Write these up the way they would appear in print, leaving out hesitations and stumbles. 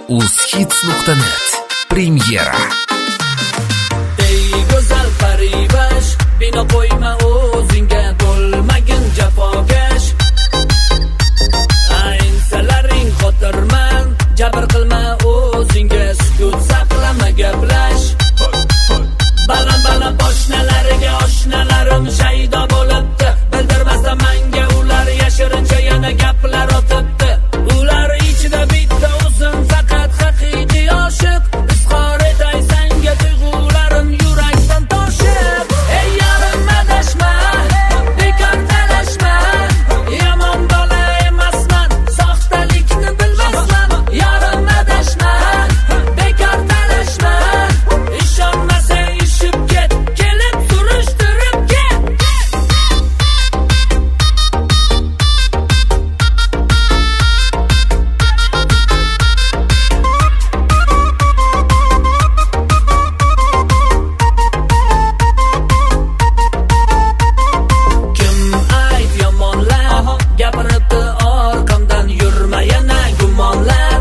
uzhits.net premyera. Ey go'zal paribash, bino qo'yma o'zingga, bo'lmagin jafokash. Aynsalaring xotirman, jabr qilma o'zingga, sukut saqlama, gaplash. Baland oshnalariga oshnalarim shaydo bo'libdi, bildirmasdan menga ular yashirincha yana gaplar otibdi. Ular ichida bitta o'zim faqat haqiqiy oshiq, izhor etay senga tuyg'ularim yurakdan toshib. Ey yarim adashma, bekor talashma, yomon bola emasman, soxtalikni bilmasman. Yarim adashma, bekor talashma, ishonmasang ishib ket, kelib surishtirib ket. Kim ayt yomonlar, gapiribdi orqamdan, yurma yana gumonlab.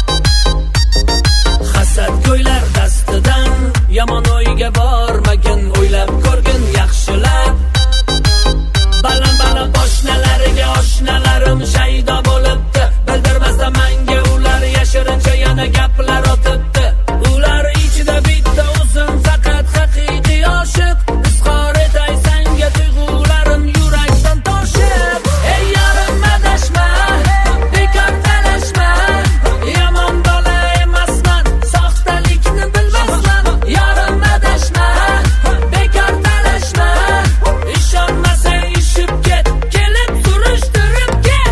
Hasadgo'ylar dastidan yomon o'yga bormagin, o'ylab ko'rgin yaxshilab. Baland oshnalariga oshnalarim shaydo bo'libdi, bildirmasdan menga ular yashirincha yana gaplar otibdi. Ular ichida bitta o'zim faqat haqiqiy oshiq, izhor etay senga tuyg'ularim yurakdan toshib. Ey yarim adashma, bekor talashma, yomon bola emasman, soxtalikni bilmasman. Yarim adashma, bekor talashma, ishonmasang ishib ket, kelib surishtirib ket.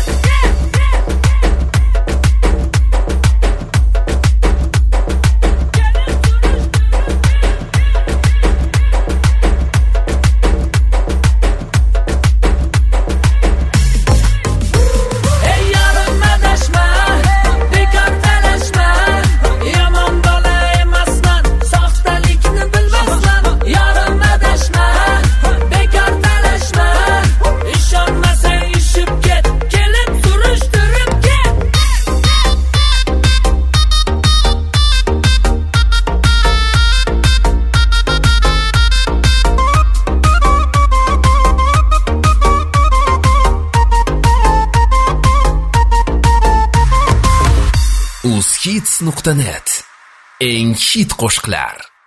Ey yarim adashma, bekor talashma, yomon bola emasman, soxtalikni bilmasman. Yarim adashma, bekor talashma, ishonmasang ishib ket, kelib surishtirib ket. uzhits.net eng hit qo'shiqlar.